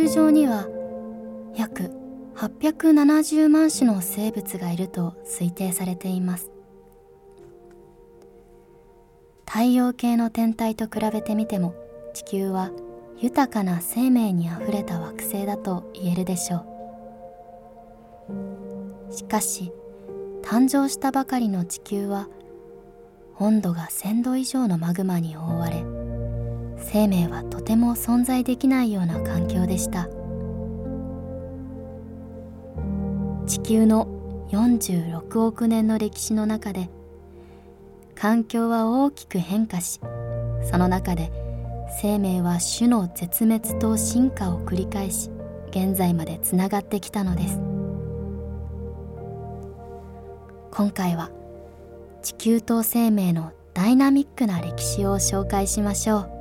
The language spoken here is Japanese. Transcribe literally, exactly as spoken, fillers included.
上には約はっぴゃくななじゅうまん種の生物がいると推定されています。太陽系の天体と比べてみても、地球は豊かな生命にあふれた惑星だと言えるでしょう。しかし、誕生したばかりの地球は温度がせんど以上のマグマに覆われ、生命はとても存在できないような環境でした。地球のよんじゅうろくおくねんの歴史の中で、環境は大きく変化し、その中で生命は種の絶滅と進化を繰り返し、現在までつながってきたのです。今回は地球と生命のダイナミックな歴史を紹介しましょう。